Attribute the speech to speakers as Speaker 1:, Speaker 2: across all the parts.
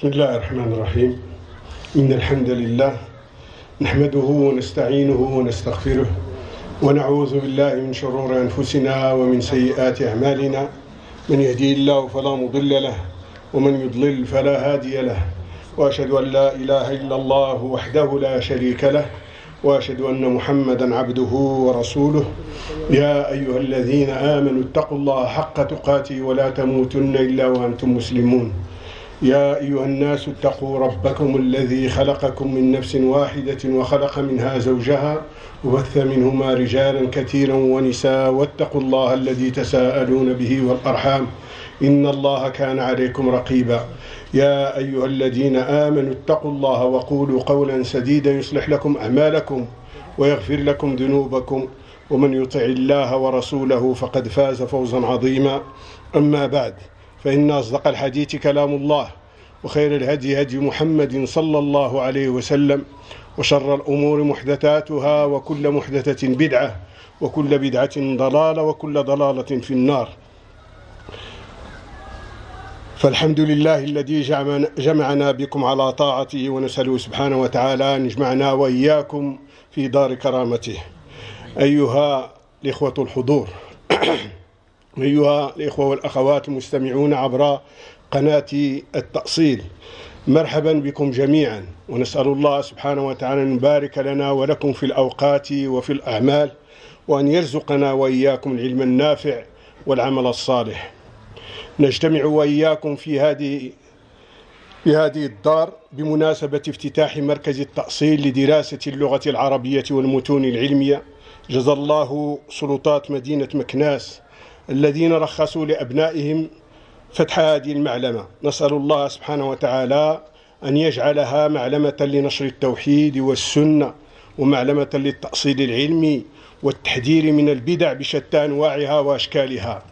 Speaker 1: بسم الله الرحمن الرحيم. إن الحمد لله نحمده ونستعينه ونستغفره ونعوذ بالله من شرور أنفسنا ومن سيئات أعمالنا. من يهدي الله فلا مضل له ومن يضلل فلا هادي له، وأشهد أن لا إله إلا الله وحده لا شريك له، وأشهد أن محمدا عبده ورسوله. يا أيها الذين آمنوا اتقوا الله حق تقاته ولا تموتن إلا وأنتم مسلمون. يا أيها الناس اتقوا ربكم الذي خلقكم من نفس واحدة وخلق منها زوجها وبث منهما رجالا كثيرا ونساء، واتقوا الله الذي تساءلون به والأرحام إن الله كان عليكم رقيبا. يا أيها الذين آمنوا اتقوا الله وقولوا قولا سديدا يصلح لكم أعمالكم ويغفر لكم ذنوبكم، ومن يطع الله ورسوله فقد فاز فوزا عظيما. أما بعد، فإن أصدق الحديث كلام الله، وخير الهدي هدي محمد صلى الله عليه وسلم، وشر الأمور محدثاتها، وكل محدثة بدعة، وكل بدعة ضلالة، وكل ضلالة في النار. فالحمد لله الذي جمعنا بكم على طاعته، ونسأله سبحانه وتعالى أن يجمعنا وإياكم في دار كرامته. أيها الإخوة الحضور، أيها الإخوة والأخوات المستمعون عبر قناة التأصيل، مرحبا بكم جميعا، ونسأل الله سبحانه وتعالى أن يبارك لنا ولكم في الأوقات وفي الأعمال، وأن يرزقنا وإياكم العلم النافع والعمل الصالح. نجتمع وإياكم في هذه الدار بمناسبة افتتاح مركز التأصيل لدراسة اللغة العربية والمتون العلمية. جزا الله سلطات مدينة مكناس الذين رخصوا لأبنائهم فتح هذه المعلمة. نسأل الله سبحانه وتعالى أن يجعلها معلمة لنشر التوحيد والسنة، ومعلمة للتأصيل العلمي والتحذير من البدع بشتى أنواعها وأشكالها.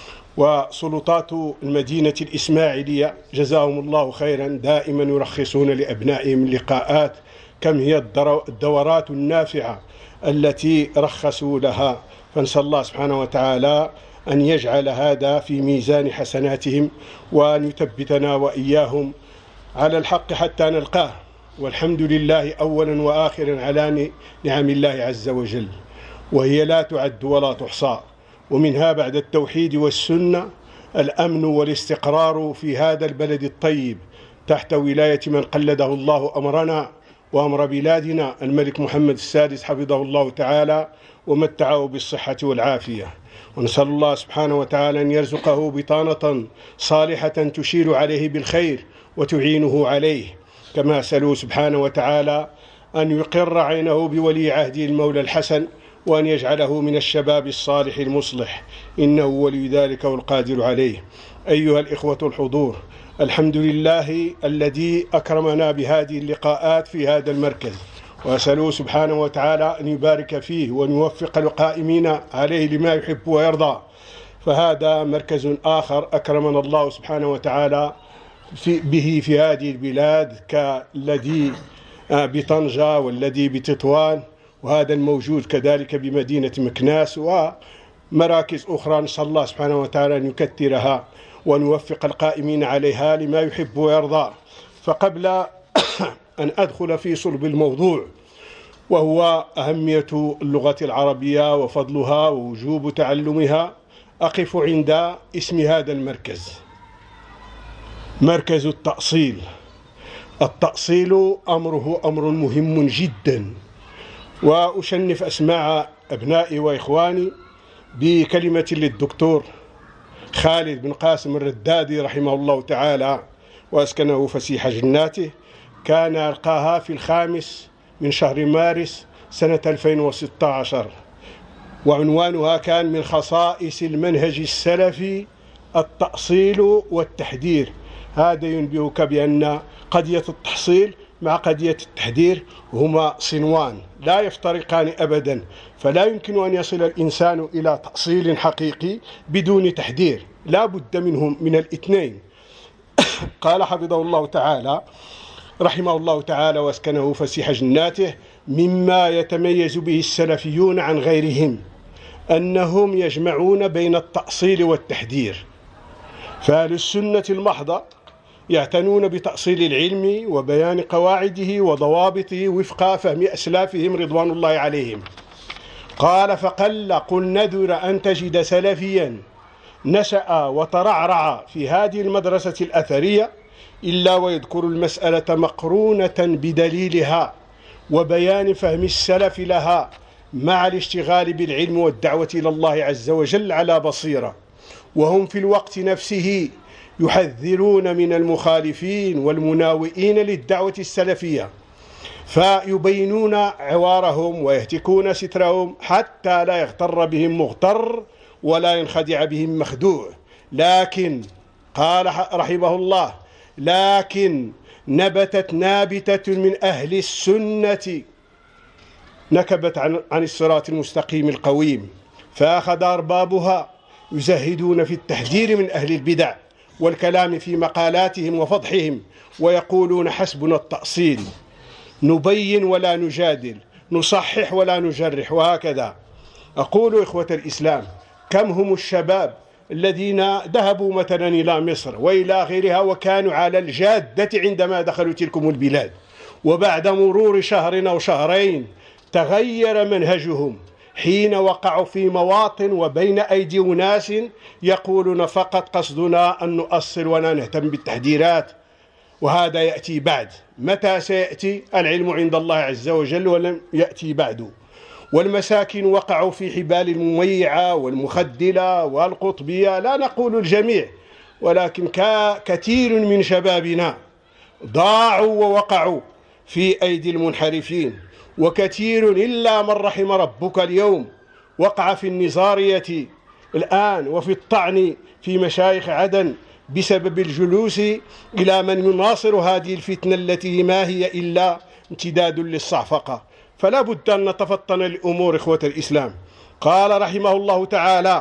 Speaker 1: وسلطات المدينة الإسماعيلية جزاهم الله خيرا، دائما يرخصون لأبنائهم اللقاءات، كم هي الدورات النافعة التي رخصوا لها. فنسأل الله سبحانه وتعالى أن يجعل هذا في ميزان حسناتهم، وأن يثبتنا وإياهم على الحق حتى نلقاه. والحمد لله أولا وآخرا على نعم الله عز وجل، وهي لا تعد ولا تحصى. ومنها بعد التوحيد والسنة الأمن والاستقرار في هذا البلد الطيب، تحت ولاية من قلده الله أمرنا وأمر بلادنا، الملك محمد السادس حفظه الله تعالى ومتعه بالصحة والعافية. ونسأل الله سبحانه وتعالى أن يرزقه بطانة صالحة تشير عليه بالخير وتعينه عليه، كما أسأله سبحانه وتعالى أن يقر عينه بولي عهده المولى الحسن، وأن يجعله من الشباب الصالح المصلح، إنه ولي ذلك والقادر عليه. أيها الإخوة الحضور، الحمد لله الذي أكرمنا بهذه اللقاءات في هذا المركز، وأسأله سبحانه وتعالى أن يبارك فيه وأن يوفق القائمين عليه لما يحب ويرضى. فهذا مركز آخر أكرمنا الله سبحانه وتعالى به في هذه البلاد، كالذي بطنجة والذي بتطوان، وهذا الموجود كذلك بمدينة مكناس ومراكز أخرى. نسأل الله سبحانه وتعالى أن يكثرها وأن يوفق القائمين عليها لما يحب ويرضى. فقبل أن أدخل في صلب الموضوع، وهو أهمية اللغة العربية وفضلها ووجوب تعلمها، أقف عند اسم هذا المركز، مركز التأصيل. التأصيل أمره أمر مهم جدا، وأشنف أسماع أبنائي وإخواني بكلمة للدكتور خالد بن قاسم الردادي رحمه الله تعالى وأسكنه فسيح جناته. كان ألقاها في 5 من شهر مارس سنة 2016، وعنوانها كان من خصائص المنهج السلفي التأصيل والتحذير. هذا ينبئك بأن قضية التحصيل مع قضية التحذير هما صنوان لا يفترقان أبدا، فلا يمكن أن يصل الإنسان إلى تأصيل حقيقي بدون تحذير، لا بد منهم من الاثنين. قال حفظه الله تعالى رحمه الله تعالى واسكنه فسيح جناته: مما يتميز به السلفيون عن غيرهم أنهم يجمعون بين التأصيل والتحذير. فأهل السنة المحضة يعتنون بتأصيل العلم وبيان قواعده وضوابطه وفق فهم أسلافهم رضوان الله عليهم. قال: قل نذر أن تجد سلفيا نشأ وترعرع في هذه المدرسة الأثرية إلا ويذكر المسألة مقرونة بدليلها وبيان فهم السلف لها مع الاشتغال بالعلم والدعوة إلى الله عز وجل على بصيرة، وهم في الوقت نفسه يحذرون من المخالفين والمناوئين للدعوة السلفية، فيبينون عوارهم ويهتكون سترهم حتى لا يغتر بهم مغتر ولا ينخدع بهم مخدوع. لكن قال رحمه الله: لكن نبتت نابتة من أهل السنة نكبت عن الصراط المستقيم القويم، فأخذ أربابها يزهدون في التحذير من أهل البدع والكلام في مقالاتهم وفضحهم، ويقولون: حسبنا التأصيل، نبين ولا نجادل، نصحح ولا نجرح، وهكذا. أقول إخوة الإسلام: كم هم الشباب الذين ذهبوا مثلا إلى مصر وإلى غيرها وكانوا على الجادة عندما دخلوا تلكم البلاد، وبعد مرور شهر أو شهرين تغير منهجهم حين وقعوا في مواطن وبين أيدي أناس يقولون فقط قصدنا أن نؤصل ولا نهتم بالتحذيرات، وهذا يأتي بعد. متى سيأتي؟ العلم عند الله عز وجل ولم يأتي بعد. والمساكين وقعوا في حبال المميعة والمخدلة والقطبية، لا نقول الجميع، ولكن كثير من شبابنا ضاعوا ووقعوا في أيدي المنحرفين، وكثير إلا من رحم ربك اليوم وقع في النزارية الآن وفي الطعن في مشايخ عدن بسبب الجلوس إلى من يناصر هذه الفتنة التي ما هي إلا امتداد للصعفقة. فلا بد أن نتفطن الأمور إخوة الإسلام. قال رحمه الله تعالى: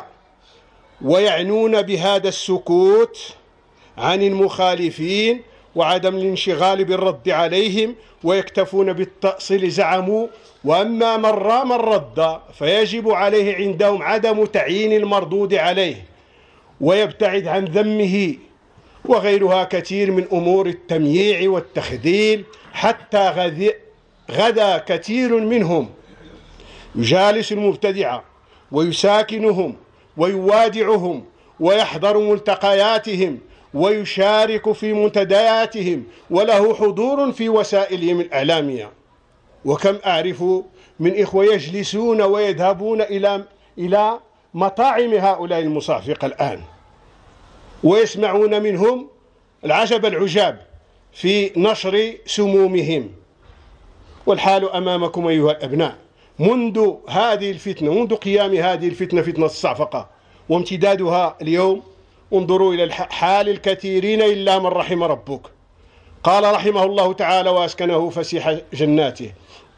Speaker 1: ويعنون بهذا السكوت عن المخالفين وعدم الانشغال بالرد عليهم ويكتفون بالتأصيل، زعموا: وأما من رام الرد فيجب عليه عندهم عدم تعيين المردود عليه ويبتعد عن ذمه، وغيرها كثير من أمور التمييع والتخذيل. حتى غدا كثير منهم يجالس المبتدعة ويساكنهم ويوادعهم ويحضر ملتقياتهم ويشارك في منتدياتهم وله حضور في وسائلهم الإعلامية. وكم أعرف من إخوة يجلسون ويذهبون إلى مطاعم هؤلاء المصافقة الآن ويسمعون منهم العجب العجاب في نشر سمومهم. والحال أمامكم أيها الأبناء، منذ هذه الفتنة، منذ قيام هذه الفتنة، فتنة الصعفقة وامتدادها اليوم، انظروا إلى حال الكثيرين إلا من رحم ربك. قال رحمه الله تعالى وأسكنه فسيح جناته: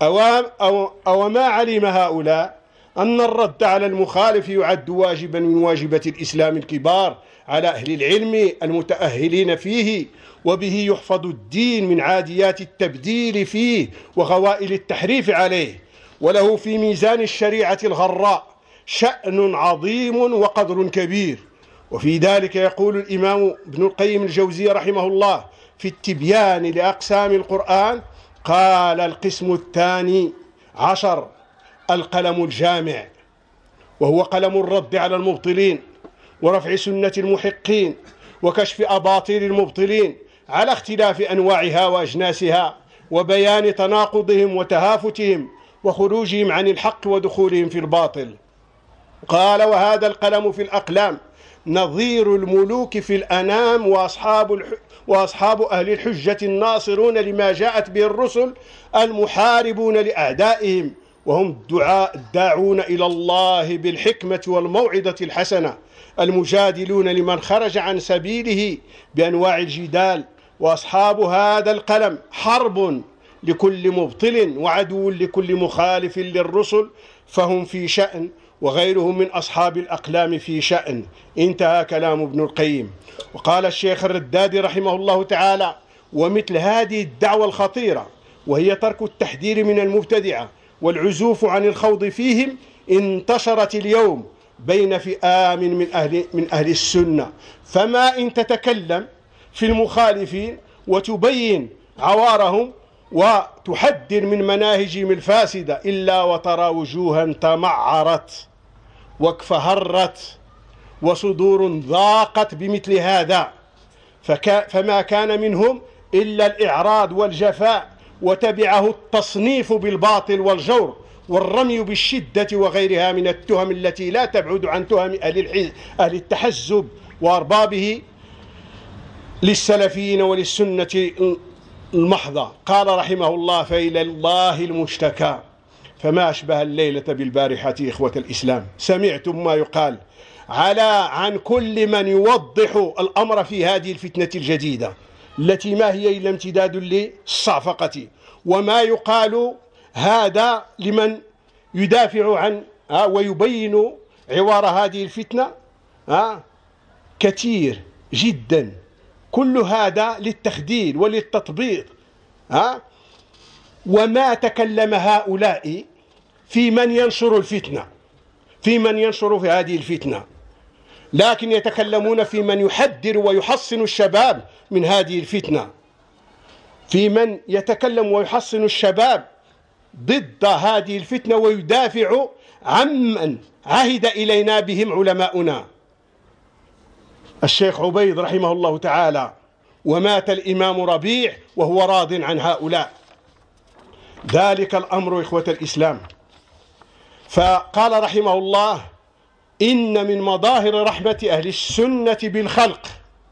Speaker 1: أوما علم هؤلاء أن الرد على المخالف يعد واجبا من واجبة الإسلام الكبار على أهل العلم المتأهلين فيه، وبه يحفظ الدين من عاديات التبديل فيه وغوائل التحريف عليه، وله في ميزان الشريعة الغراء شأن عظيم وقدر كبير. وفي ذلك يقول الإمام ابن القيم الجوزي رحمه الله في التبيان لأقسام القرآن: قال: القسم الثاني عشر القلم الجامع، وهو قلم الرد على المبطلين ورفع سنة المحقين وكشف أباطيل المبطلين على اختلاف أنواعها وأجناسها وبيان تناقضهم وتهافتهم وخروجهم عن الحق ودخولهم في الباطل. قال: وهذا القلم في الأقلام نظير الملوك في الأنام وأصحاب أهل الحجة الناصرون لما جاءت به الرسل المحاربون لأعدائهم، وهم الداعون إلى الله بالحكمة والموعظة الحسنة، المجادلون لمن خرج عن سبيله بأنواع الجدال. وأصحاب هذا القلم حرب لكل مبطل وعدو لكل مخالف للرسل، فهم في شأن وغيرهم من أصحاب الأقلام في شأن. انتهى كلام ابن القيم. وقال الشيخ الردادي رحمه الله تعالى: ومثل هذه الدعوة الخطيرة، وهي ترك التحذير من المبتدعة والعزوف عن الخوض فيهم، انتشرت اليوم بين فئام من أهل السنة، فما إن تتكلم في المخالفين وتبين عوارهم وتحذر من مناهجهم الفاسدة، إلا وترى وجوها تمعرت واكفهرت وصدور ضاقت بمثل هذا، فما كان منهم إلا الإعراض والجفاء، وتبعه التصنيف بالباطل والجور والرمي بالشدة وغيرها من التهم التي لا تبعد عن تهم أهل التحزب وأربابه للسلفيين وللسنة المحضة. قال رحمه الله: فإلى الله المشتكى. فما أشبه الليلة بالبارحة إخوة الإسلام. سمعتم ما يقال عن كل من يوضح الأمر في هذه الفتنة الجديدة التي ما هي إلا امتداد للصعفقة، وما يقال هذا لمن يدافع عن ويبين عوار هذه الفتنة كثير جدا. كل هذا للتخدير وللتطبيق. وما تكلم هؤلاء في من ينشر الفتنة، في من ينشر في هذه الفتنة، لكن يتكلمون في من يحذر ويحصن الشباب من هذه الفتنة، في من يتكلم ويحصن الشباب ضد هذه الفتنة ويدافع عمن عهد إلينا بهم علماؤنا. الشيخ عبيد رحمه الله تعالى، ومات الإمام ربيع وهو راض عن هؤلاء. ذلك الأمر إخوة الإسلام. فقال رحمه الله: إن من مظاهر رحمة أهل السنة بالخلق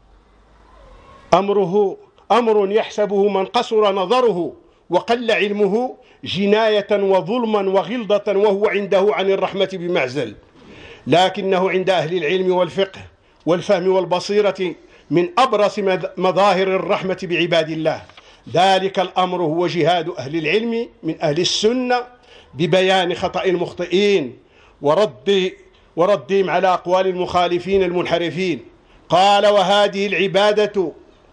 Speaker 1: أمر يحسبه من قصر نظره وقل علمه جناية وظلما وغلظة، وهو عنده عن الرحمة بمعزل، لكنه عند أهل العلم والفقه والفهم والبصيرة من أبرز مظاهر الرحمة بعباد الله. ذلك الأمر هو جهاد أهل العلم من أهل السنة ببيان خطأ المخطئين وردهم على أقوال المخالفين المنحرفين. قال: وهذه العبادة،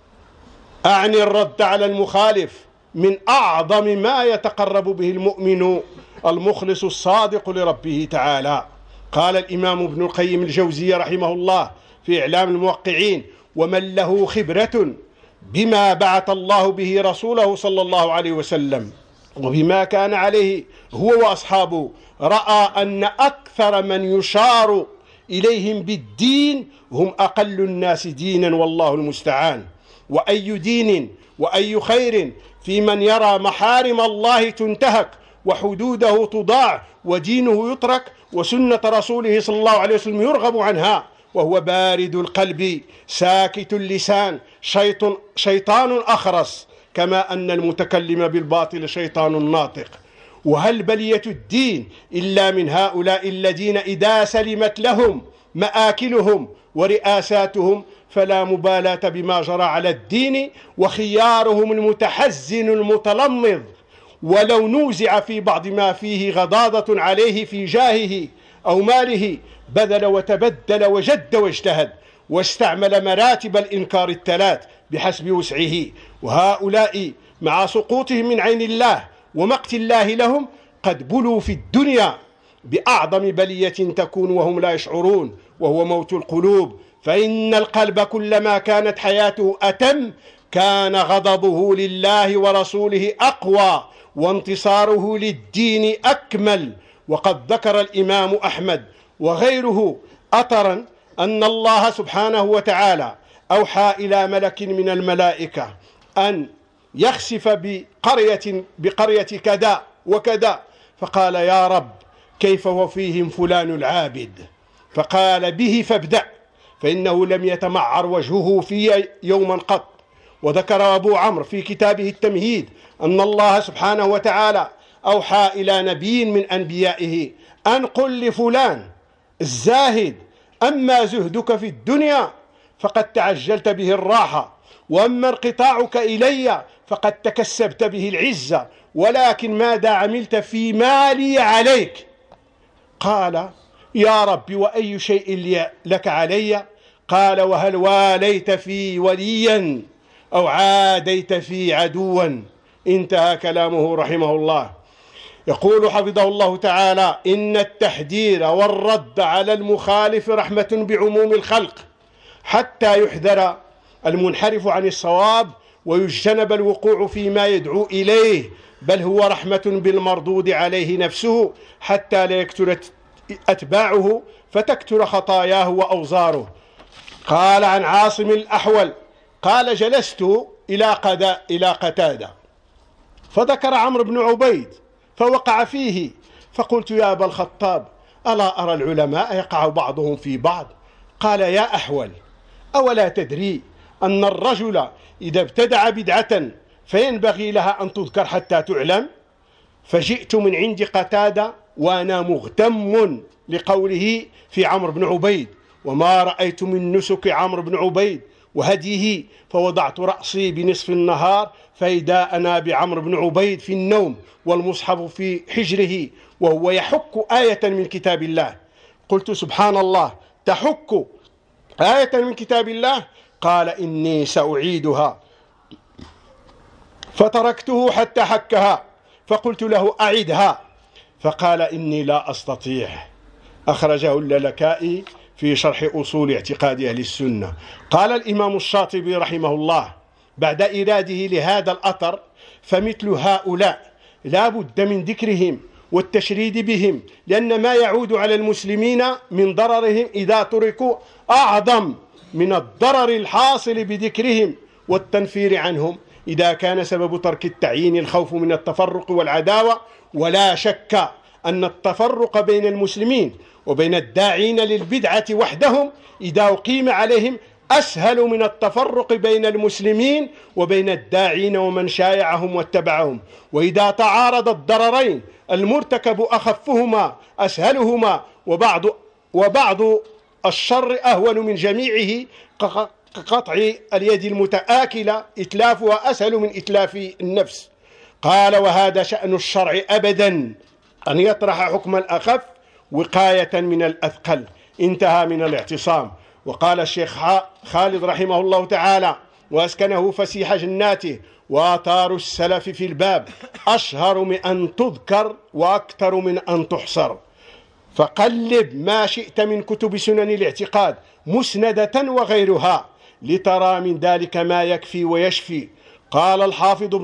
Speaker 1: أعني الرد على المخالف، من أعظم ما يتقرب به المؤمن المخلص الصادق لربه تعالى. قال الإمام ابن القيم الجوزي رحمه الله في إعلام الموقعين: ومن له خبرة بما بعث الله به رسوله صلى الله عليه وسلم وبما كان عليه هو وأصحابه، رأى أن أكثر من يشار إليهم بالدين هم أقل الناس دينا، والله المستعان. وأي دين وأي خير في من يرى محارم الله تنتهك وحدوده تضاع ودينه يترك وسنة رسوله صلى الله عليه وسلم يرغب عنها، وهو بارد القلب ساكت اللسان شيطان أخرس، كما أن المتكلم بالباطل شيطان ناطق. وهل بلية الدين إلا من هؤلاء الذين إذا سلمت لهم مآكلهم ورئاساتهم فلا مبالاة بما جرى على الدين، وخيارهم المتحزن المتلمظ ولو نوزع في بعض ما فيه غضاضة عليه في جاهه أو ماله بذل وتبدل وجد واجتهد واستعمل مراتب الإنكار الثلاث بحسب وسعه. وهؤلاء مع سقوطهم من عين الله ومقت الله لهم قد بلوا في الدنيا بأعظم بلية تكون وهم لا يشعرون، وهو موت القلوب. فإن القلب كلما كانت حياته أتم كان غضبه لله ورسوله أقوى وانتصاره للدين أكمل. وقد ذكر الإمام أحمد وغيره أثرا أن الله سبحانه وتعالى أوحى إلى ملك من الملائكة أن يخسف بقرية كذا وكذا، فقال: يا رب كيف وفيهم فلان العابد؟ فقال: به فابدأ، فإنه لم يتمعر وجهه في يوما قط. وذكر أبو عمرو في كتابه التمهيد أن الله سبحانه وتعالى أوحى إلى نبي من أنبيائه أن قل لفلان الزاهد: أما زهدك في الدنيا فقد تعجلت به الراحة، وأما انقطاعك إلي فقد تكسبت به العزة، ولكن ماذا عملت في مالي عليك؟ قال: يا رب وأي شيء لك علي؟ قال: وهل واليت في وليا أو عاديت في عدوا؟ انتهى كلامه رحمه الله. يقول حفظه الله تعالى: إن التحذير والرد على المخالف رحمة بعموم الخلق، حتى يحذر المنحرف عن الصواب ويجتنب الوقوع فيما يدعو إليه، بل هو رحمة بالمردود عليه نفسه حتى لا يكثر أتباعه فتكثر خطاياه وأوزاره. قال عن عاصم الأحول قال: جلست إلى قتادة فذكر عمرو بن عبيد فوقع فيه، فقلت: يا أبا الخطاب، ألا أرى العلماء يقع بعضهم في بعض؟ قال: يا أحول، أولا تدري أن الرجل إذا ابتدع بدعة فينبغي لها أن تذكر حتى تعلم؟ فجئت من عند قتادة وأنا مغتم لقوله في عمرو بن عبيد، وما رأيت من نسك عمرو بن عبيد وهديه، فوضعت رأسي بنصف النهار فإذا أنا بعمرو بن عبيد في النوم والمصحف في حجره وهو يحك آية من كتاب الله. قلت: سبحان الله، تحك آية من كتاب الله؟ قال: إني سأعيدها. فتركته حتى حكها، فقلت له: أعدها. فقال: إني لا أستطيع. أخرجه اللالكائي في شرح أصول اعتقاد أهل السنة. قال الإمام الشاطبي رحمه الله بعد إراده لهذا الأثر: فمثل هؤلاء لا بد من ذكرهم والتشريد بهم، لأن ما يعود على المسلمين من ضررهم إذا تركوا أعظم من الضرر الحاصل بذكرهم والتنفير عنهم، إذا كان سبب ترك التعيين الخوف من التفرق والعداوة. ولا شك أن التفرق بين المسلمين وبين الداعين للبدعة وحدهم إذا أقيم عليهم أسهل من التفرق بين المسلمين وبين الداعين ومن شايعهم واتبعهم. وإذا تعارض الضررين المرتكب أخفهما أسهلهما، وبعض الشر أهون من جميعه، كقطع اليد المتآكلة إتلافها أسهل من إتلاف النفس. قال: وهذا شأن الشرع أبدا، أن يطرح حكم الأخف وقاية من الأثقل. انتهى من الاعتصام. وقال الشيخ خالد رحمه الله تعالى وأسكنه فسيح جناته: وآثار السلف في الباب أشهر من أن تذكر وأكثر من أن تحصر. فقلب ما شئت من كتب سنن الاعتقاد مسندة وغيرها لترى من ذلك ما يكفي ويشفي. قال الحافظ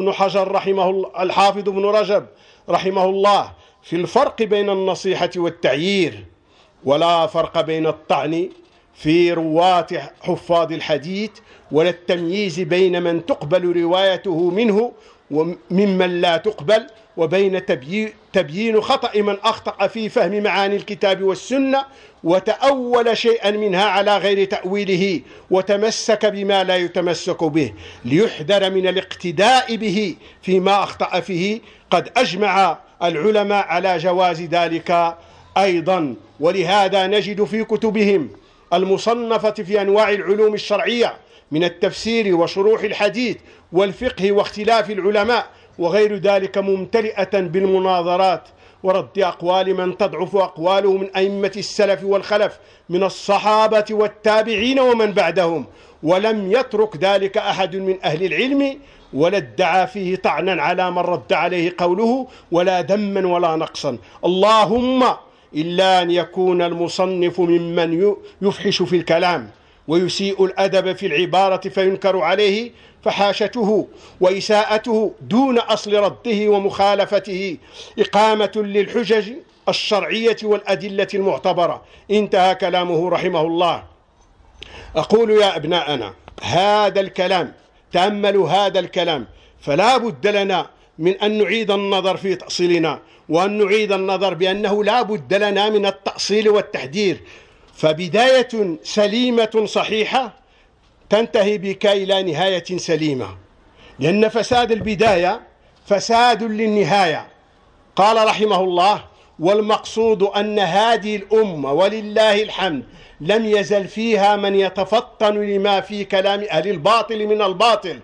Speaker 1: ابن رجب رحمه الله في الفرق بين النصيحة والتعيير: ولا فرق بين الطعن في رواة حفاظ الحديث ولا التمييز بين من تقبل روايته منه وممن لا تقبل، وبين تبيين خطأ من أخطأ في فهم معاني الكتاب والسنة وتأول شيئا منها على غير تأويله وتمسك بما لا يتمسك به، ليحذر من الاقتداء به فيما أخطأ فيه. قد أجمع العلماء على جواز ذلك أيضا. ولهذا نجد في كتبهم المصنفة في أنواع العلوم الشرعية من التفسير وشروح الحديث والفقه واختلاف العلماء وغير ذلك ممتلئة بالمناظرات ورد أقوال من تضعف أقواله من أئمة السلف والخلف من الصحابة والتابعين ومن بعدهم، ولم يترك ذلك أحد من أهل العلم ولا ادعى فيه طعنا على من رد عليه قوله ولا ذما ولا نقصا، اللهم إلا أن يكون المصنف ممن يفحش في الكلام ويسيء الأدب في العبارة فينكر عليه فحاشته وإساءته دون أصل رده ومخالفته إقامة للحجج الشرعية والأدلة المعتبرة. انتهى كلامه رحمه الله. أقول يا أبناءنا هذا الكلام، تأملوا هذا الكلام، فلا بد لنا من أن نعيد النظر في تأصيلنا، وأن نعيد النظر بأنه لا بد لنا من التأصيل والتحذير. فبداية سليمة صحيحة تنتهي بك إلى نهاية سليمة، لأن فساد البداية فساد للنهاية. قال رحمه الله: والمقصود أن هذه الأمة ولله الحمد لم يزل فيها من يتفطن لما في كلام أهل الباطل من الباطل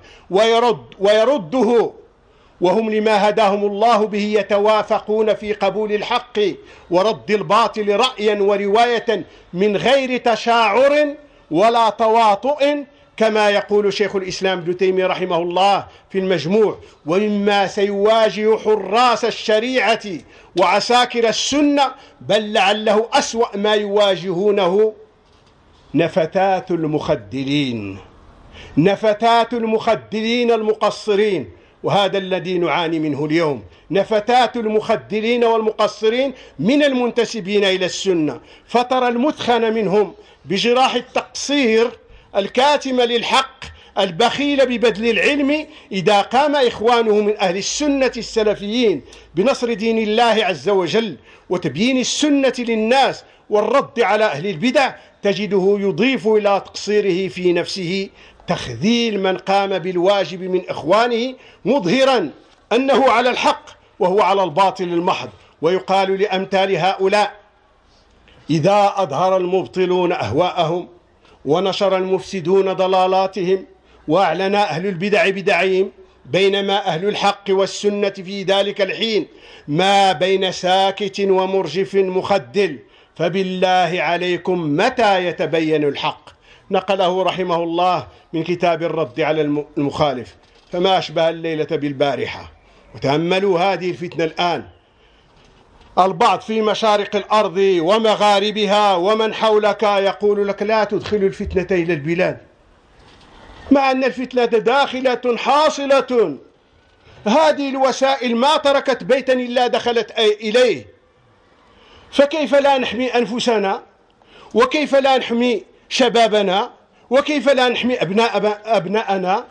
Speaker 1: ويرده، وهم لما هداهم الله به يتوافقون في قبول الحق ورد الباطل رأيا ورواية من غير تشاعر ولا تواطؤ، كما يقول شيخ الإسلام ابن تيمية رحمه الله في المجموع: ومما سيواجه حراس الشريعة وعساكر السنة بل لعله أسوأ ما يواجهونه نفتات المخدرين. نفتات المخدرين المقصرين، وهذا الذي نعاني منه اليوم، نفتات المخدرين والمقصرين من المنتسبين إلى السنة، فترى المثخن منهم بجراح التقصير الكاتم للحق البخيل ببذل العلم إذا قام إخوانه من أهل السنة السلفيين بنصر دين الله عز وجل وتبيين السنة للناس والرد على أهل البدع، تجده يضيف إلى تقصيره في نفسه تخذيل من قام بالواجب من إخوانه، مظهرا أنه على الحق وهو على الباطل المحض. ويقال لأمثال هؤلاء: إذا أظهر المبطلون أهواءهم ونشر المفسدون ضلالاتهم وأعلن أهل البدع بدعهم، بينما أهل الحق والسنة في ذلك الحين ما بين ساكت ومرجف مخدل، فبالله عليكم متى يتبين الحق؟ نقله رحمه الله من كتاب الرد على المخالف. فما أشبه الليلة بالبارحة. وتأملوا هذه الفتنة الآن، البعض في مشارق الأرض ومغاربها ومن حولك يقول لك لا تدخل الفتنة إلى البلاد، مع أن الفتنة داخلة حاصلة. هذه الوسائل ما تركت بيتا إلا دخلت إليه، فكيف لا نحمي أنفسنا؟ وكيف لا نحمي شبابنا؟ وكيف لا نحمي أبناءنا؟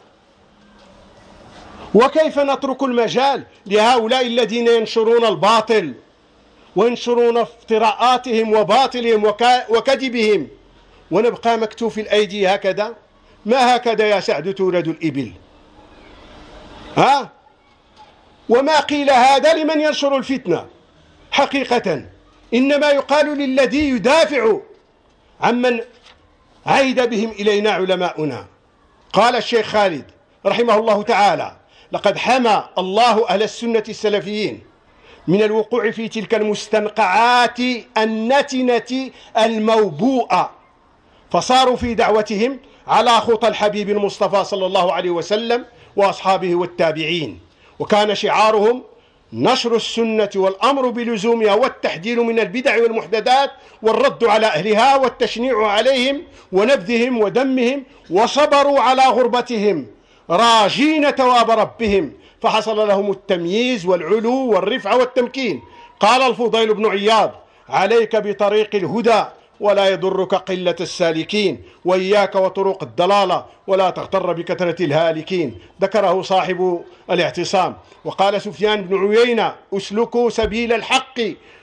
Speaker 1: وكيف نترك المجال لهؤلاء الذين ينشرون الباطل وينشرون افتراءاتهم وباطلهم وكذبهم، ونبقى مكتوف الأيدي هكذا؟ ما هكذا يا سعد تولد الإبل. وما قيل هذا لمن ينشر الفتنة حقيقة، إنما يقال للذي يدافع عمن عيد بهم إلينا علماؤنا. قال الشيخ خالد رحمه الله تعالى: لقد حمى الله أهل السنة السلفيين من الوقوع في تلك المستنقعات النتنة الموبوءة، فصاروا في دعوتهم على خطى الحبيب المصطفى صلى الله عليه وسلم وأصحابه والتابعين، وكان شعارهم نشر السنة والأمر بلزومها والتحذير من البدع والمحدثات والرد على أهلها والتشنيع عليهم ونبذهم وذمهم، وصبروا على غربتهم راجين ثواب ربهم، فحصل لهم التمييز والعلو والرفعة والتمكين. قال الفضيل بن عياض: عليك بطريق الهدى ولا يضرك قلة السالكين، وإياك وطرق الضلالة ولا تغتر بكثرة الهالكين. ذكره صاحب الاعتصام. وقال سفيان بن عيينة: اسلكوا سبيل الحق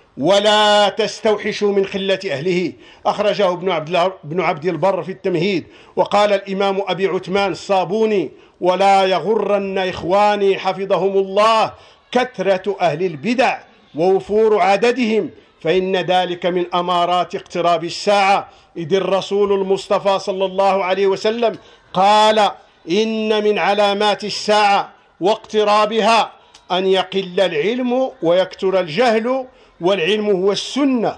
Speaker 1: ولا تستوحشوا من خلة أهله. أخرجه ابن عبد البر في التمهيد. وقال الإمام أبي عثمان الصابوني: ولا يغرن إخواني حفظهم الله كثرة أهل البدع ووفور عددهم، فإن ذلك من أمارات اقتراب الساعة، إذ الرسول المصطفى صلى الله عليه وسلم قال: إن من علامات الساعة واقترابها أن يقل العلم ويكثر الجهل، والعلم هو السنة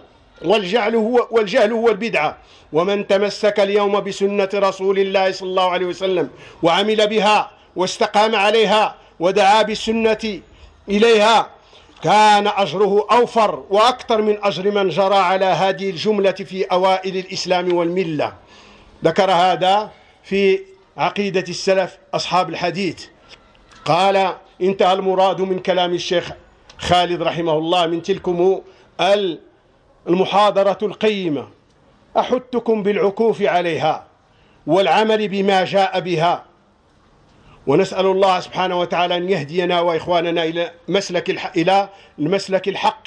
Speaker 1: والجهل هو البدعة. ومن تمسك اليوم بسنة رسول الله صلى الله عليه وسلم وعمل بها واستقام عليها ودعا بالسنة إليها كان أجره أوفر وأكثر من أجر من جرى على هذه الجملة في أوائل الإسلام والملة. ذكر هذا في عقيدة السلف أصحاب الحديث. قال: انتهى المراد من كلام الشيخ خالد رحمه الله من تلكم المحاضرة القيمة، أحثكم بالعكوف عليها والعمل بما جاء بها، ونسأل الله سبحانه وتعالى أن يهدينا وإخواننا إلى مسلك الحق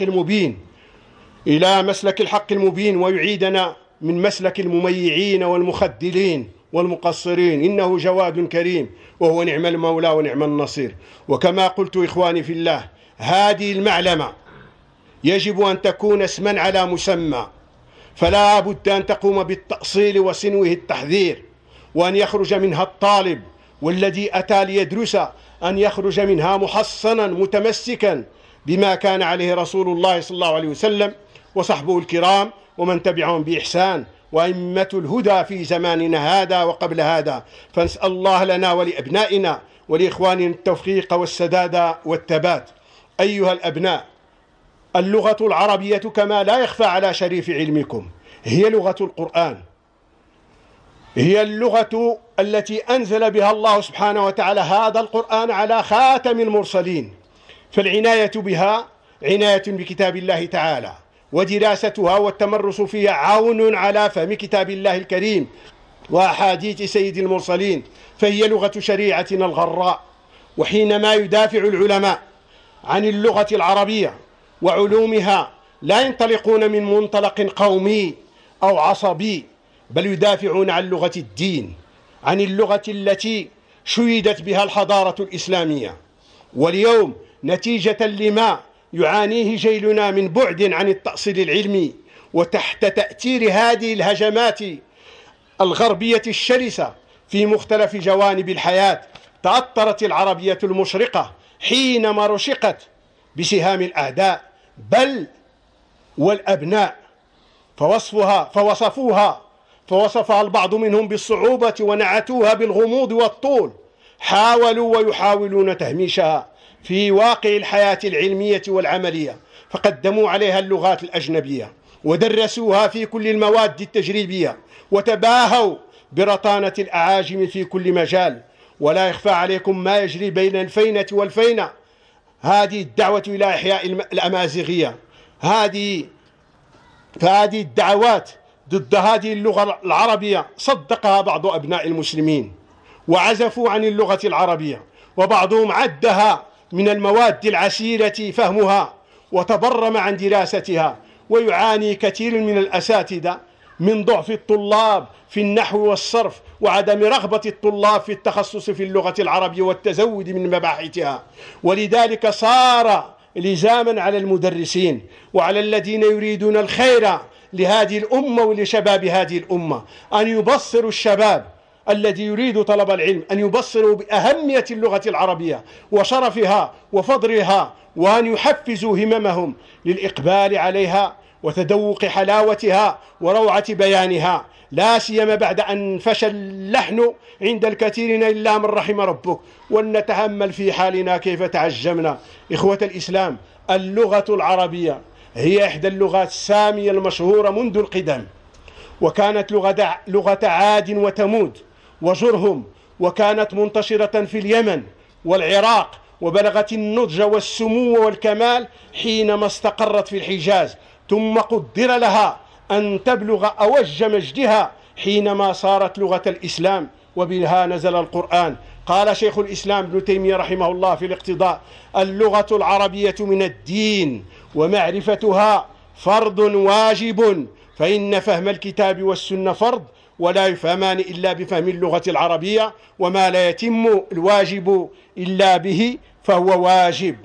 Speaker 1: المبين، ويعيدنا من مسلك المميعين والمخدلين والمقصرين، إنه جواد كريم وهو نعم المولى ونعم النصير. وكما قلت إخواني في الله، هذه المعلمة يجب أن تكون اسما على مسمى، فلا بد أن تقوم بالتأصيل وسنوه التحذير، وأن يخرج منها الطالب والذي أتى ليدرس أن يخرج منها محصنا متمسكا بما كان عليه رسول الله صلى الله عليه وسلم وصحبه الكرام ومن تبعهم بإحسان وأئمة الهدى في زماننا هذا وقبل هذا. فنسأل الله لنا ولأبنائنا ولإخواننا التوفيق والسداد والثبات. أيها الأبناء، اللغة العربية كما لا يخفى على شريف علمكم هي لغة القرآن، هي اللغة التي أنزل بها الله سبحانه وتعالى هذا القرآن على خاتم المرسلين، فالعناية بها عناية بكتاب الله تعالى، ودراستها والتمرس فيها عون على فهم كتاب الله الكريم وأحاديث سيد المرسلين، فهي لغة شريعتنا الغراء. وحينما يدافع العلماء عن اللغة العربية وعلومها لا ينطلقون من منطلق قومي أو عصبي، بل يدافعون عن لغة الدين، عن اللغة التي شيدت بها الحضارة الإسلامية. واليوم نتيجة لما يعانيه جيلنا من بعد عن التأصيل العلمي وتحت تأثير هذه الهجمات الغربية الشرسة في مختلف جوانب الحياة، تأثرت العربية المشرقة حينما رشقت بسهام الأعداء بل والأبناء، فوصفها البعض منهم بالصعوبة ونعتوها بالغموض والطول. حاولوا ويحاولون تهميشها في واقع الحياة العلمية والعملية، فقدموا عليها اللغات الأجنبية ودرسوها في كل المواد التجريبية، وتباهوا برطانة الأعاجم في كل مجال. ولا يخفى عليكم ما يجري بين الفينة والفينة، هذه الدعوة إلى إحياء الأمازيغية، فهذه الدعوات ضد هذه اللغة العربية صدقها بعض أبناء المسلمين وعزفوا عن اللغة العربية، وبعضهم عدها من المواد العسيرة فهمها وتبرم عن دراستها. ويعاني كثير من الأساتذة من ضعف الطلاب في النحو والصرف وعدم رغبة الطلاب في التخصص في اللغة العربية والتزود من مباحثها، ولذلك صار لزاما على المدرسين وعلى الذين يريدون الخير لهذه الأمة ولشباب هذه الأمة أن يبصروا الشباب الذي يريد طلب العلم، أن يبصروا بأهمية اللغة العربية وشرفها وفضلها، وأن يحفزوا هممهم للإقبال عليها وتذوق حلاوتها وروعة بيانها، لا سيما بعد أن فشل اللحن عند الكثيرين إلا من رحم ربك. ولنتأمل في حالنا كيف تعجمنا. إخوة الإسلام، اللغة العربية هي إحدى اللغات السامية المشهورة منذ القدم، وكانت لغة عاد وتمود وجرهم، وكانت منتشرة في اليمن والعراق، وبلغت النضج والسمو والكمال حينما استقرت في الحجاز، ثم قدر لها أن تبلغ أوج مجدها حينما صارت لغة الإسلام وبها نزل القرآن. قال شيخ الإسلام ابن تيمية رحمه الله في الاقتضاء: اللغة العربية من الدين ومعرفتها فرض واجب، فإن فهم الكتاب والسنة فرض ولا يفهمان إلا بفهم اللغة العربية، وما لا يتم الواجب إلا به فهو واجب.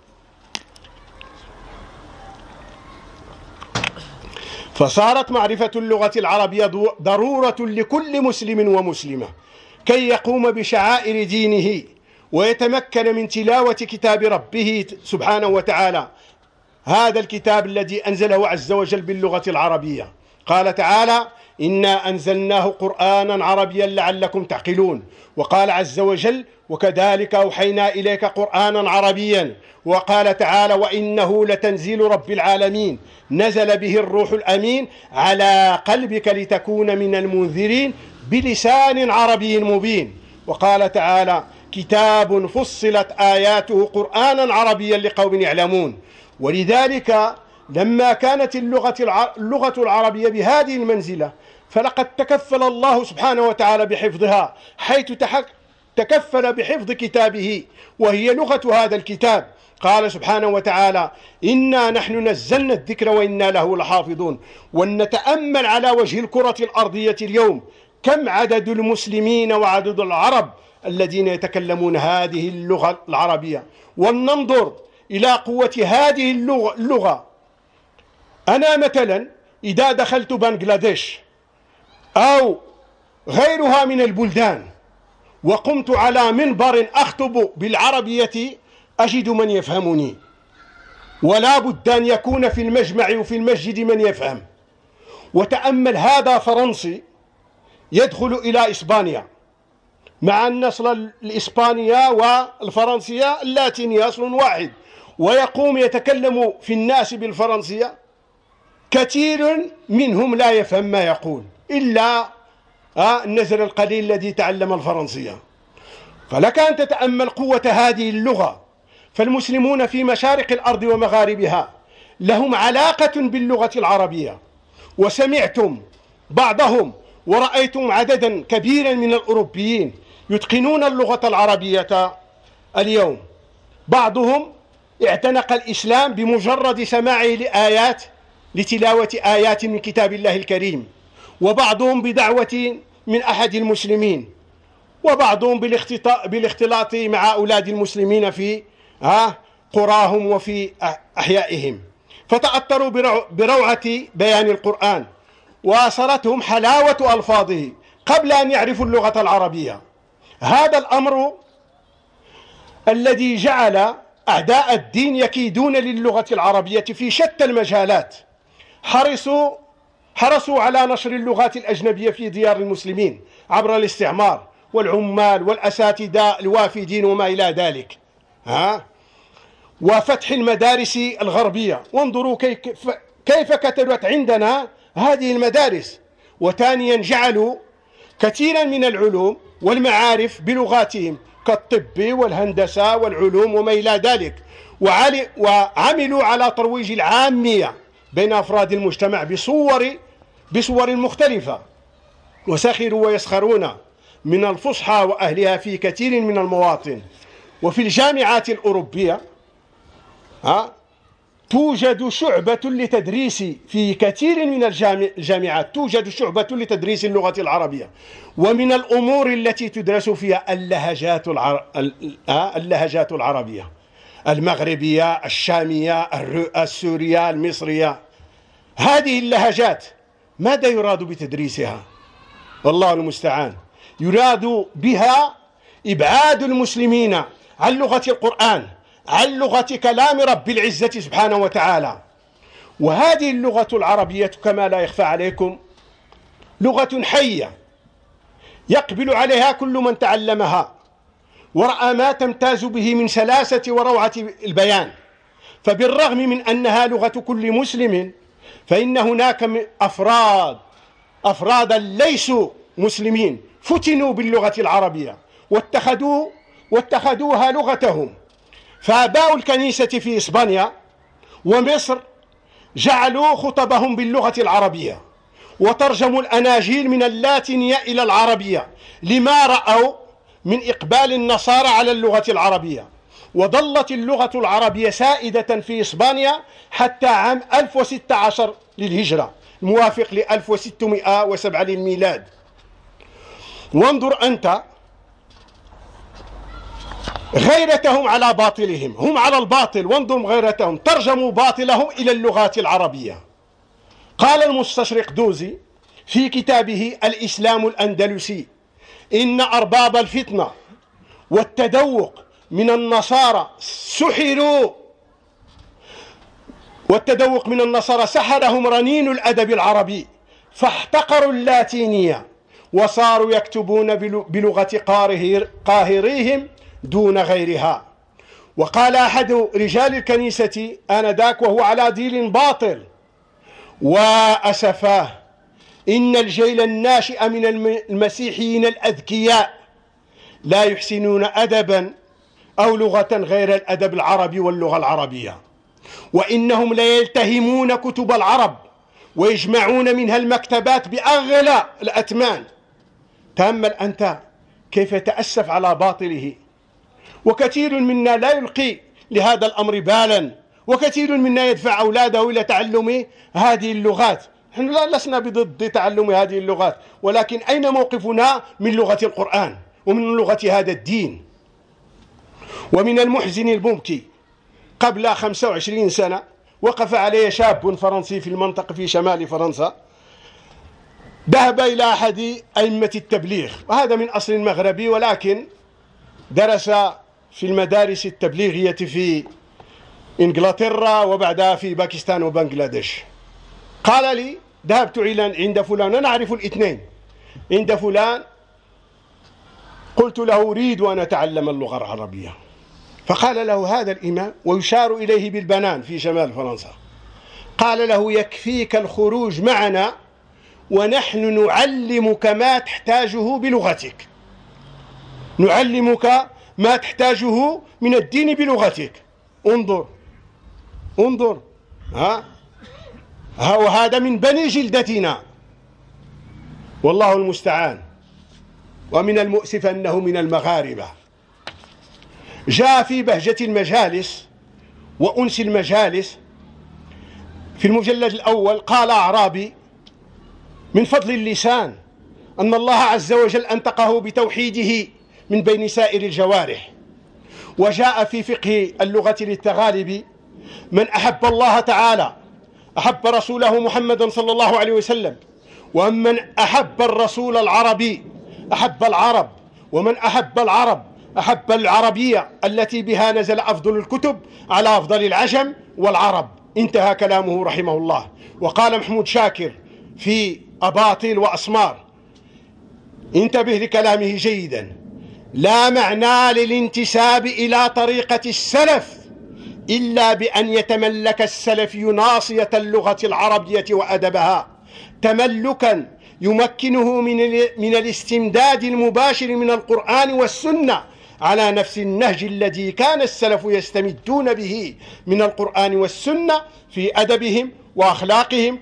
Speaker 1: فصارت معرفة اللغة العربية ضرورة لكل مسلم ومسلمة كي يقوم بشعائر دينه ويتمكن من تلاوة كتاب ربه سبحانه وتعالى، هذا الكتاب الذي أنزله عز وجل باللغة العربية. قال تعالى: إنا أنزلناه قرآنا عربيا لعلكم تعقلون. وقال عز وجل: وكذلك أوحينا إليك قرآنا عربيا. وقال تعالى: وإنه لتنزيل رب العالمين نزل به الروح الأمين على قلبك لتكون من المنذرين بلسان عربي مبين. وقال تعالى: كتاب فصلت آياته قرآنا عربيا لقوم يعلمون. ولذلك لما كانت اللغة العربية بهذه المنزلة، فلقد تكفل الله سبحانه وتعالى بحفظها، حيث تكفل بحفظ كتابه وهي لغة هذا الكتاب. قال سبحانه وتعالى: إنا نحن نزلنا الذكر وإنا له لحافظون. ولنتأمل على وجه الكرة الأرضية اليوم كم عدد المسلمين وعدد العرب الذين يتكلمون هذه اللغة العربية، ولننظر إلى قوة هذه اللغة. أنا مثلا إذا دخلت بنغلاديش أو غيرها من البلدان وقمت على منبر أخطب بالعربية أجد من يفهمني، ولا بد أن يكون في المجمع وفي المسجد من يفهم. وتأمل، هذا فرنسي يدخل إلى إسبانيا، مع أن أصل الإسبانية والفرنسية اللاتينية أصل واحد، ويقوم يتكلم في الناس بالفرنسية، كثير منهم لا يفهم ما يقول إلا النزر القليل الذي تعلم الفرنسية. فلك أن تتأمل قوة هذه اللغة. فالمسلمون في مشارق الأرض ومغاربها لهم علاقة باللغة العربية، وسمعتم بعضهم ورأيتم عددا كبيرا من الأوروبيين يتقنون اللغة العربية اليوم. بعضهم اعتنق الإسلام بمجرد سماعه لتلاوة آيات من كتاب الله الكريم، وبعضهم بدعوة من أحد المسلمين، وبعضهم بالاختلاط مع أولاد المسلمين في قراهم وفي أحيائهم، فتأثروا بروعة بيان القرآن، واصلتهم حلاوة ألفاظه قبل أن يعرفوا اللغة العربية. هذا الأمر الذي جعل أعداء الدين يكيدون للغة العربية في شتى المجالات، حرصوا على نشر اللغات الأجنبية في ديار المسلمين عبر الاستعمار والعمال والأساتذة الوافدين وما إلى ذلك، وفتح المدارس الغربية. وانظروا كيف كتبت عندنا هذه المدارس. وثانيا جعلوا كثيرا من العلوم والمعارف بلغاتهم كالطب والهندسة والعلوم وما إلى ذلك، وعملوا على ترويج العامية بين أفراد المجتمع بصور مختلفة، وسخروا ويسخرون من الفصحى وأهلها في كثير من المواطن. وفي الجامعات الأوروبية توجد شعبة لتدريس، في كثير من الجامعات توجد شعبة لتدريس اللغة العربية. ومن الأمور التي تدرس فيها اللهجات العربية، المغربية، الشامية، السورية، المصرية. هذه اللهجات ماذا يراد بتدريسها؟ والله المستعان. يراد بها إبعاد المسلمين عن لغة القرآن، عن لغة كلام رب العزة سبحانه وتعالى. وهذه اللغة العربية كما لا يخفى عليكم لغة حية يقبل عليها كل من تعلمها ورأى ما تمتاز به من سلاسة وروعة البيان. فبالرغم من أنها لغة كل مسلم، فإن هناك أفرادا ليسوا مسلمين فتنوا باللغة العربية واتخذوها لغتهم. فآباء الكنيسة في إسبانيا ومصر جعلوا خطبهم باللغة العربية، وترجموا الأناجيل من اللاتينية إلى العربية لما رأوا من إقبال النصارى على اللغة العربية. وظلت اللغة العربية سائدة في إسبانيا حتى عام 1016 للهجرة، الموافق ل 1607 للميلاد. وانظر أنت غيرتهم على باطلهم، هم على الباطل، وانظر غيرتهم، ترجموا باطلهم إلى اللغات العربية. قال المستشرق دوزي في كتابه الإسلام الأندلسي: إن أرباب الفتنة والتدوق من النصارى سحرهم رنين الأدب العربي، فاحتقروا اللاتينية وصاروا يكتبون بلغة قاهريهم دون غيرها. وقال أحد رجال الكنيسة آنذاك وهو على دين باطل: وأسفاه إن الجيل الناشئ من المسيحيين الأذكياء لا يحسنون أدبا أو لغة غير الأدب العربي واللغة العربية، وإنهم ليلتهمون كتب العرب ويجمعون منها المكتبات بأغلى الأثمان. تأمل أنت كيف يتأسف على باطله. وكثير منا لا يلقي لهذا الأمر بالا، وكثير منا يدفع أولاده إلى تعلم هذه اللغات. نحن لسنا بضد تعلم هذه اللغات، ولكن أين موقفنا من لغة القرآن ومن لغة هذا الدين؟ ومن المحزن المبكي قبل 25 سنة وقف علي شاب فرنسي في المنطقة في شمال فرنسا، ذهب إلى أحد أئمة التبليغ، وهذا من أصل مغربي ولكن درس في المدارس التبليغية في إنجلترا وبعدها في باكستان وبنغلاديش. قال لي: ذهبت عند فلان، أنا أعرف الاثنين، عند فلان قلت له: أريد أن أتعلم اللغة العربية. فقال له هذا الإمام ويشار إليه بالبنان في شمال فرنسا، قال له: يكفيك الخروج معنا ونحن نعلمك ما تحتاجه بلغتك، نعلمك ما تحتاجه من الدين بلغتك. انظر وهذا من بني جلدتنا، والله المستعان. ومن المؤسف أنه من المغاربة. جاء في بهجة المجالس وأنس المجالس في المجلد الأول، قال أعرابي: من فضل اللسان أن الله عز وجل أنطقه بتوحيده من بين سائر الجوارح. وجاء في فقه اللغة للتغالب: من أحب الله تعالى أحب رسوله محمدا صلى الله عليه وسلم، ومن أحب الرسول العربي أحب العرب، ومن أحب العرب أحب العربية التي بها نزل أفضل الكتب على أفضل العجم والعرب. انتهى كلامه رحمه الله. وقال محمود شاكر في أباطيل وأسمار، انتبه لكلامه جيدا: لا معنى للانتساب إلى طريقة السلف إلا بأن يتملك السلفي ناصية اللغة العربية وأدبها تملكا يمكنه من الاستمداد المباشر من القرآن والسنة على نفس النهج الذي كان السلف يستمدون به من القرآن والسنة في أدبهم وأخلاقهم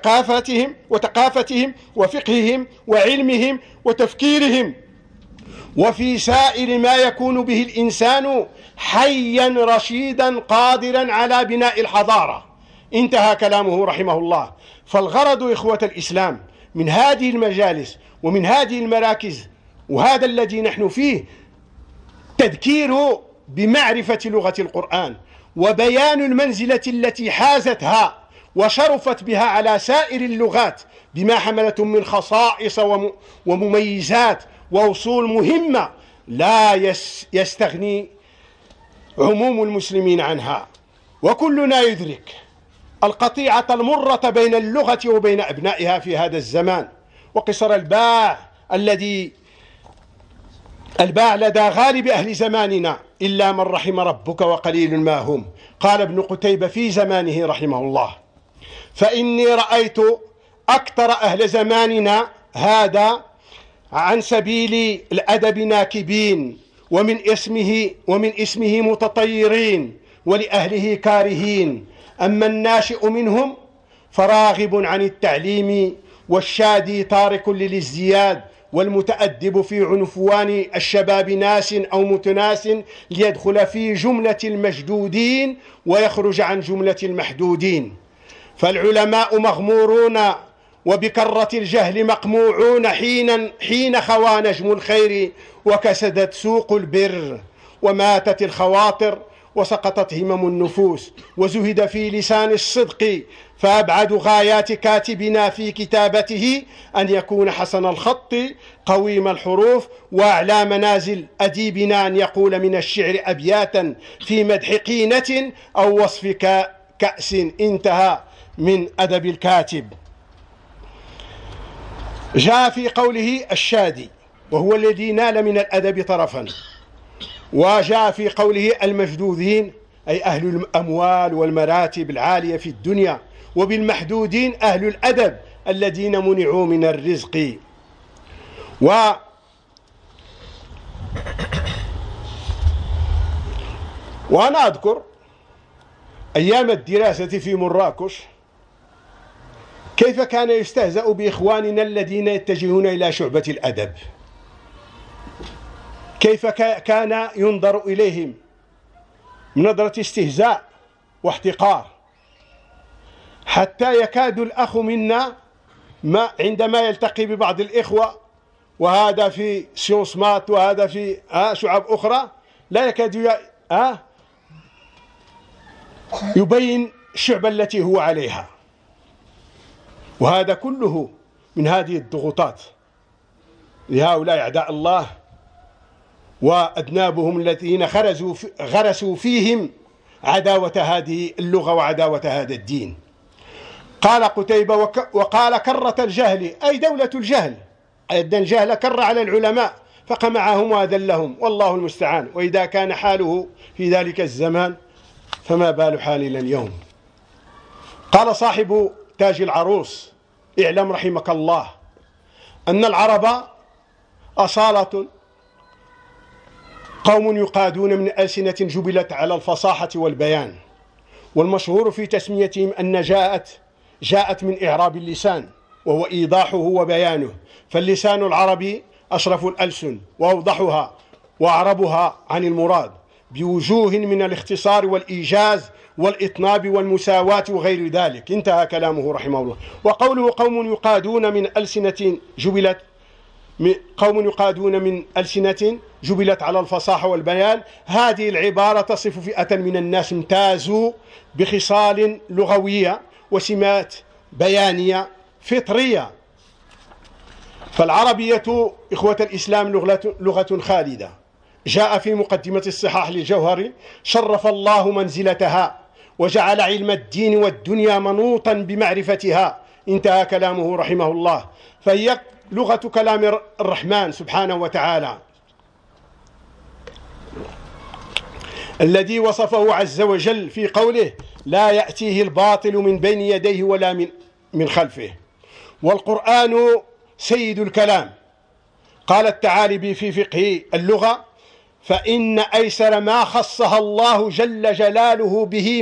Speaker 1: وثقافتهم وفقههم وعلمهم وتفكيرهم، وفي سائر ما يكون به الإنسان حيا رشيدا قادرا على بناء الحضارة. انتهى كلامه رحمه الله. فالغرض إخوة الإسلام من هذه المجالس ومن هذه المراكز وهذا الذي نحن فيه تذكير بمعرفة لغة القرآن وبيان المنزلة التي حازتها وشرفت بها على سائر اللغات بما حملت من خصائص ومميزات وأصول مهمة لا يستغني عموم المسلمين عنها. وكلنا يدرك القطيعة المرة بين اللغة وبين أبنائها في هذا الزمان، وقصر الباع لدى غالب أهل زماننا إلا من رحم ربك وقليل ما هم. قال ابن قتيبة في زمانه رحمه الله: فإني رأيت أكثر أهل زماننا هذا عن سبيل الأدب ناكبين، ومن اسمه متطيرين، ولأهله كارهين. أما الناشئ منهم فراغب عن التعليم، والشادي تارك للازدياد، والمتأدب في عنفوان الشباب ناس أو متناس، ليدخل في جملة المشدودين ويخرج عن جملة المحدودين. فالعلماء مغمورون وبكرة الجهل مقموعون حين خوى نجم الخير وكسدت سوق البر، وماتت الخواطر وسقطت همم النفوس، وزهد في لسان الصدق. فأبعد غايات كاتبنا في كتابته أن يكون حسن الخط قويم الحروف، وأعلى منازل أديبنا أن يقول من الشعر أبياتا في مدح قينة أو وصف كأس. انتهى من أدب الكاتب. جاء في قوله الشادي وهو الذي نال من الأدب طرفا، وجاء في قوله المشدودين أي أهل الأموال والمراتب العالية في الدنيا، وبالمحدودين أهل الأدب الذين منعوا من الرزق. وأنا أذكر أيام الدراسة في مراكش كيف كان يستهزأ بإخواننا الذين يتجهون إلى شعبة الأدب، كيف كان ينظر إليهم من نظرة استهزاء واحتقار، حتى يكاد الأخ منا عندما يلتقي ببعض الإخوة، وهذا في سيونس مات وهذا في شعب أخرى، لا يكاد يبين الشعب التي هو عليها. وهذا كله من هذه الضغوطات لهؤلاء أعداء الله وأذنابهم الذين غرسوا فيهم عداوة هذه اللغة وعداوة هذا الدين. قال قتيبة: وقال كرة الجهل أي دولة الجهل، أن الجهل كر على العلماء فقمعهم وأذلهم، والله المستعان. وإذا كان حاله في ذلك الزمان فما بال حالنا اليوم. قال صاحب تاج العروس اعلم رحمك الله أن العرب أصالة قوم يقادون من ألسنة جبلت على الفصاحة والبيان، والمشهور في تسميتهم أن جاءت من إعراب اللسان وهو إيضاحه وبيانه، فاللسان العربي أشرف الألسن وأوضحها وأعربها عن المراد بوجوه من الاختصار والإيجاز والإطناب والمساواة وغير ذلك. انتهى كلامه رحمه الله. وقوله قوم يقادون من ألسنة جبلت على الفصاحة والبيان، هذه العبارة تصف فئة من الناس امتازوا بخصال لغوية وسمات بيانية فطرية. فالعربية إخوة الإسلام لغة خالدة، جاء في مقدمة الصحاح للجوهري: شرف الله منزلتها وجعل علم الدين والدنيا منوطا بمعرفتها. انتهى كلامه رحمه الله. فهي لغة كلام الرحمن سبحانه وتعالى الذي وصفه عز وجل في قوله: لا يأتيه الباطل من بين يديه ولا من خلفه. والقرآن سيد الكلام. قال التعالبي في فقه اللغة: فإن أيسر ما خصها الله جل جلاله به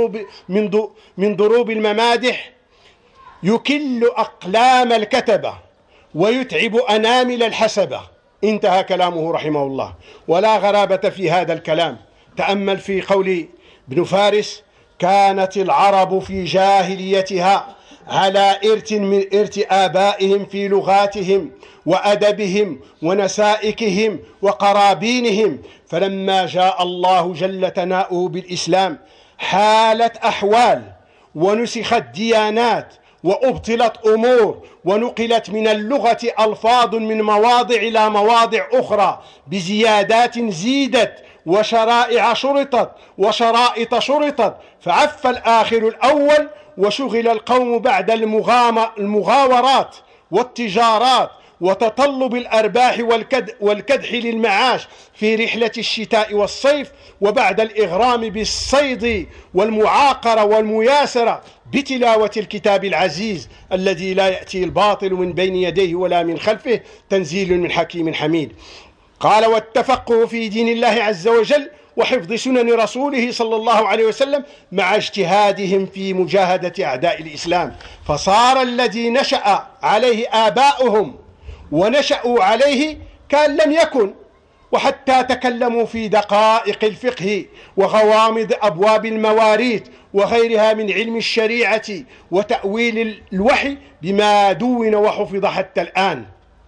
Speaker 1: من ضروب الممادح يكل أقلام الكتبة ويتعب أنامل الحسبة. انتهى كلامه رحمه الله. ولا غرابة في هذا الكلام. تأمل في قول ابن فارس: كانت العرب في جاهليتها على إرث من إرث آبائهم في لغاتهم وأدبهم ونسائكهم وقرابينهم، فلما جاء الله جل ثناؤه بالإسلام حالت أحوال ونسخت ديانات وأبطلت أمور ونقلت من اللغة ألفاظ من مواضع إلى مواضع أخرى بزيادات زيدت وشرائع شرطت وشرائط شرطت، فعف الآخر الأول وشغل القوم بعد المغاورات والتجارات وتطلب الأرباح والكدح للمعاش في رحلة الشتاء والصيف، وبعد الإغرام بالصيد والمعاقرة والمياسرة بتلاوة الكتاب العزيز الذي لا يأتي الباطل من بين يديه ولا من خلفه، تنزيل من حكيم حميد. قال: والتفقه في دين الله عز وجل وحفظ سنن رسوله صلى الله عليه وسلم مع اجتهادهم في مجاهدة أعداء الإسلام، فصار الذي نشأ عليه آباؤهم ونشأوا عليه كان لم يكن، وحتى تكلموا في دقائق الفقه وغوامض أبواب المواريث وغيرها من علم الشريعة وتأويل الوحي بما دون وحفظ حتى الآن.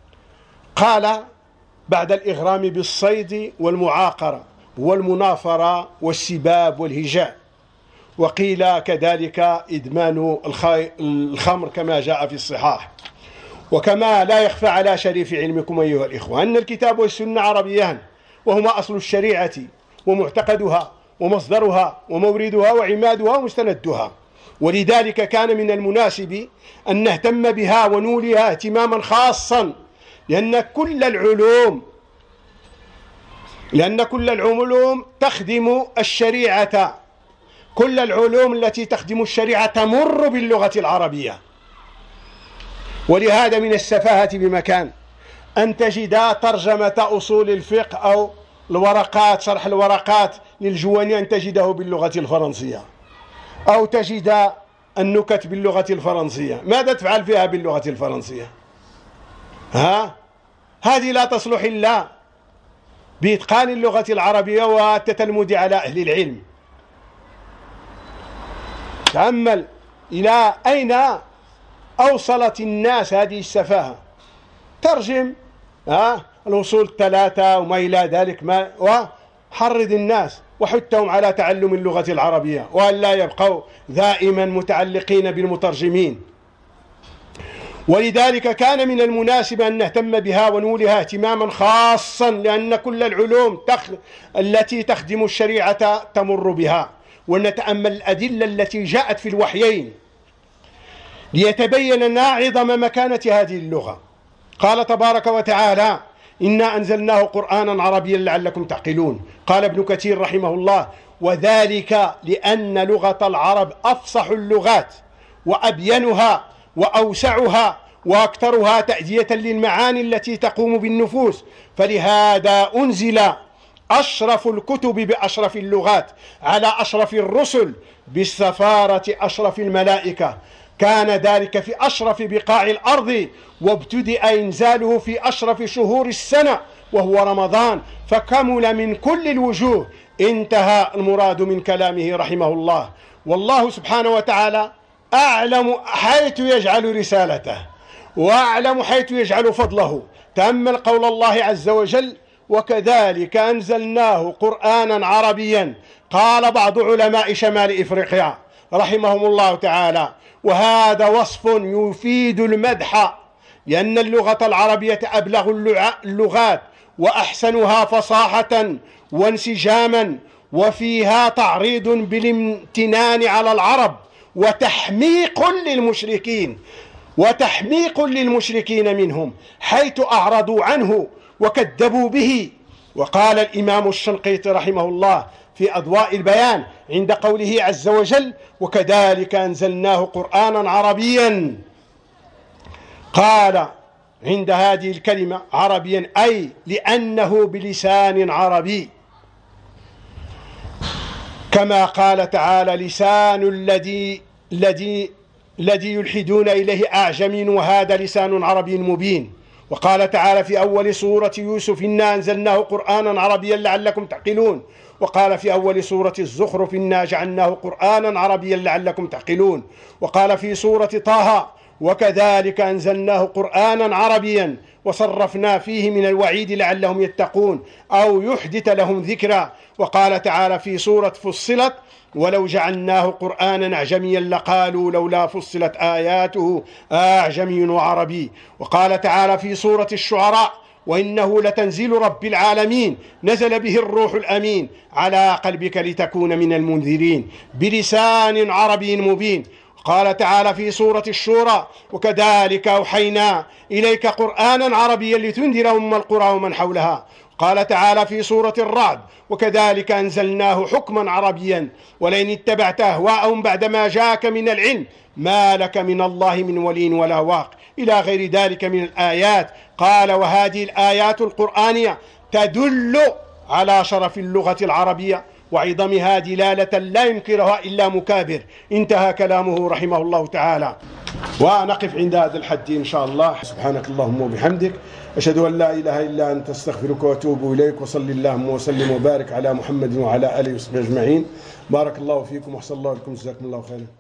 Speaker 1: قال: بعد الإغرام بالصيد والمعاقرة والمنافرة والسباب والهجاء، وقيل كذلك إدمان الخمر كما جاء في الصحاح. وكما لا يخفى على شريف علمكم أيها الإخوة أن الكتاب والسنة عربيان، وهما أصل الشريعة ومعتقدها ومصدرها وموردها وعمادها ومستندها، ولذلك كان من المناسب أن نهتم بها ونوليها اهتماما خاصا، لأن كل العلوم تخدم الشريعة. كل العلوم التي تخدم الشريعة تمر باللغة العربية. ولهذا من السفاهة بمكان أن تجد ترجمة أصول الفقه أو الورقات، شرح الورقات للجواني، أن تجده باللغة الفرنسية، أو تجد النكت باللغة الفرنسية. ماذا تفعل فيها باللغة الفرنسية؟ هذه لا تصلح إلا بإتقان اللغة العربية والتتلمذ على أهل العلم. تأمل إلى أين أوصلت الناس هذه السفاهة. ترجم الأصول الثلاثة وما إلى ذلك، وحرض الناس وحثهم على تعلم اللغة العربية، وأن لا يبقوا دائما متعلقين بالمترجمين. ولذلك كان من المناسب أن نهتم بها ونولها اهتماما خاصا، لأن كل العلوم التي تخدم الشريعة تمر بها، ونتأمل الأدلة التي جاءت في الوحيين ليتبين لنا عظم مكانة هذه اللغة. قال تبارك وتعالى: إنا أنزلناه قرآنا عربيا لعلكم تعقلون. قال ابن كثير رحمه الله: وذلك لأن لغة العرب أفصح اللغات وأبينها وأوسعها وأكثرها تأدية للمعاني التي تقوم بالنفوس، فلهذا أنزل أشرف الكتب بأشرف اللغات على أشرف الرسل بالسفارة أشرف الملائكة. كان ذلك في أشرف بقاع الأرض، وابتدأ إنزاله في أشرف شهور السنة وهو رمضان، فكمل من كل الوجوه. انتهى المراد من كلامه رحمه الله. والله سبحانه وتعالى أعلم حيث يجعل رسالته، وأعلم حيث يجعل فضله. تأمل قول الله عز وجل: وكذلك أنزلناه قرآنا عربيا. قال بعض علماء شمال إفريقيا رحمهم الله تعالى: وهذا وصف يفيد المدح، لأن اللغة العربية أبلغ اللغات وأحسنها فصاحة وانسجاما، وفيها تعريض بالامتنان على العرب وتحميق للمشركين منهم حيث أعرضوا عنه وكذبوا به. وقال الإمام الشنقيطي رحمه الله في أضواء البيان عند قوله عز وجل: وكذلك أنزلناه قرآنا عربيا، قال عند هذه الكلمة عربيا أي لأنه بلسان عربي، كما قال تعالى: لسان الذي يلحدون إليه أعجمي وهذا لسان عربي مبين. وقال تعالى في أول سورة يوسف: إنا أنزلناه قرآنا عربيا لعلكم تعقلون. وقال في أول سورة الزخرف: إنا جعلناه قرآنا عربيا لعلكم تعقلون. وقال في سورة طه: وكذلك أنزلناه قرآنا عربيا وصرفنا فيه من الوعيد لعلهم يتقون أو يحدث لهم ذكرا. وقال تعالى في سورة فصلت: ولو جعلناه قرآنا أعجميا لقالوا لولا فصلت آياته أعجمي وعربي. وقال تعالى في سورة الشعراء: وإنه لتنزيل رب العالمين نزل به الروح الأمين على قلبك لتكون من المنذرين بلسان عربي مبين. قال تعالى في سورة الشورى: وكذلك أوحينا إليك قرآنا عربيا لتنذر أم القرى ومن حولها. قال تعالى في سورة الرعد: وكذلك أنزلناه حكما عربيا ولئن اتبعت أهواءهم بعدما جاءك من العلم ما لك من الله من ولي ولا واق، إلى غير ذلك من الآيات. قال: وهذه الآيات القرآنية تدل على شرف اللغة العربية وعظمها دلالة لا ينكرها إلا مكابر. انتهى كلامه رحمه الله تعالى. ونقف عند هذا الحد إن شاء الله. سبحانك اللهم وبحمدك، أشهد أن لا إله إلا أنت، أستغفرك وأتوب إليك. وصل اللهم وسلم وبارك على محمد وعلى آله وصحبه أجمعين. بارك الله فيكم وأحسن الله لكم، جزاكم الله خيرا.